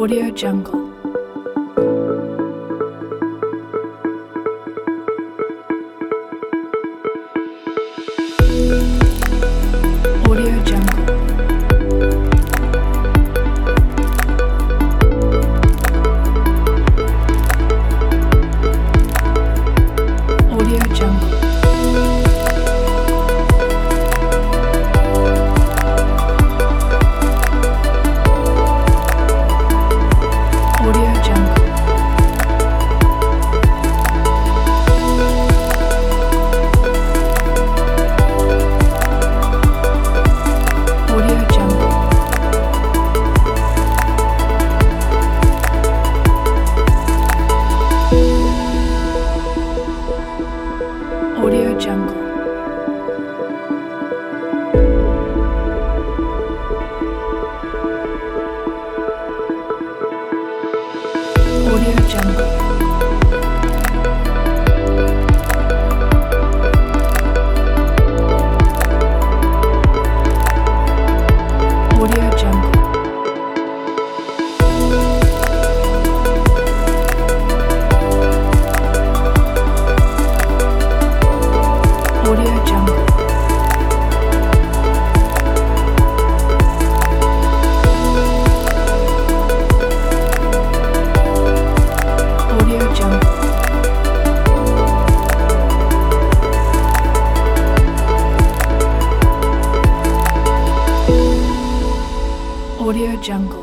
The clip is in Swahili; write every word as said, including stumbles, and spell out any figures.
Audio Jungle. Audio Jungle. Audio Jungle. Audio Jungle. Audio Jungle. Audio Jungle. Audio Jungle. Audio Jungle. Audio Jungle. Audio Jungle. Audio Jungle.